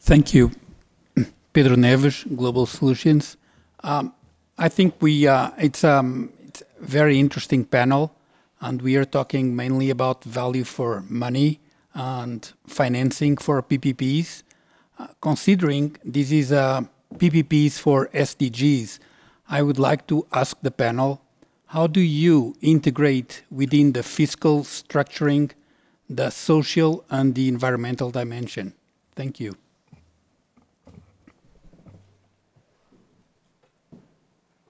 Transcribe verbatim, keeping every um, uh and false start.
Thank you, Pedro Neves, Global Solutions. Um, I think we uh, it's, um, it's a very interesting panel, and we are talking mainly about value for money and financing for P P Ps. Uh, considering this is uh, P P Ps for S D Gs, I would like to ask the panel, how do you integrate within the fiscal structuring the social and the environmental dimension? Thank you.